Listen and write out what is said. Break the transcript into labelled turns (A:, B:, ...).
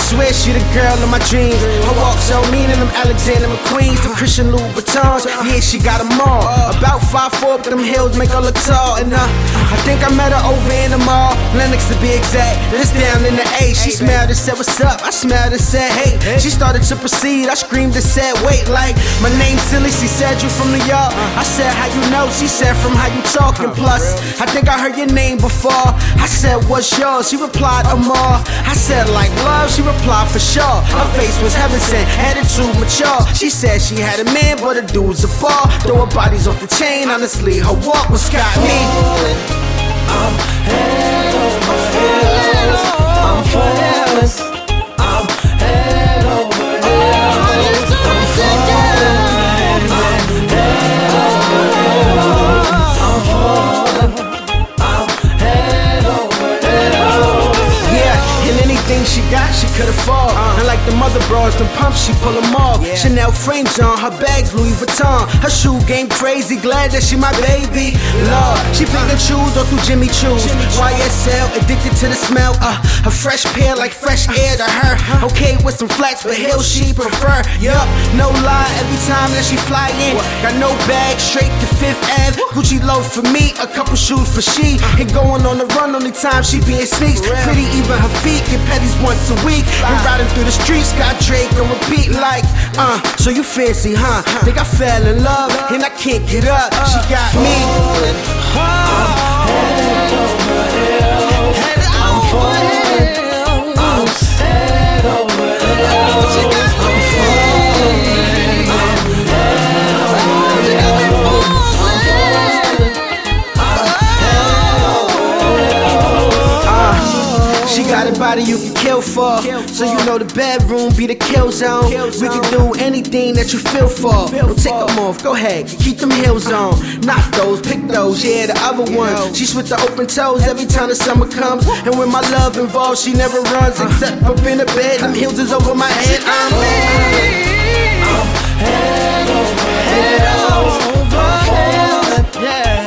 A: swear she the girl of my dreams. Her walk so mean in them Alexander McQueens, them Christian Louboutins. Yeah, she got them all. About 5'4", but them heels make her look tall. And I think I met her over in the mall, Lenox to be exact. This down in the A. She smiled and said, "What's up?" I smiled and said, "Hey." She started to proceed. I screamed and said, "Wait, like my name's silly." She said, "You from New York?" I said, "How you know?" She said, "From how you talking. Plus, I think I heard your name before." I said, "What's yours?" She replied, "Amar." I said, "Like love?" She replied, "For sure." Her face was heaven sent, attitude mature. She said she had a man, but her dude's a ball. Throw her bodies off the chain. Honestly, her walk was got me.
B: I'm head over heels. I'm falling. I'm head over heels. I'm falling. I'm head over heels. I'm falling. I'm head over heels.
A: Yeah, and anything she got, she could afford. And like the mother bras, them pumps, she pull them off. Chanel frames on, her bags Louis Vuitton. Her shoe game crazy, glad that she my baby. Lord, she pick and choose or through Jimmy Choo's. YSL, addicted to the smell. A fresh pair like fresh air to her. Okay with some flats, but heels she prefer. Yup, no lie, every time that she fly in. Got no bag, straight to Fifth Ave. Gucci loaf for me, a couple shoes for she. And going on the run, only time she be in sneaks. Pretty even her feet, get petties once a week. And riding through the streets, got Drake and repeat like, so you fancy, huh? Think I fell in love, and I can't get up. She got me.
B: I'm head over heels. I'm falling. I'm head over heels. I'm falling. I'm head over heels. I'm falling. I'm head over heels.
A: She got a body you can kill for, so you know the bedroom be the kill zone. We can do anything that you feel for. Don't take them off, go ahead, keep them heels on. Not those, pick those, yeah, the other ones. She's with the open toes every time the summer comes. And when my love involved, she never runs. Except up in the bed, them heels is over my head. I'm
B: head over heels. I'm falling.
A: yeah.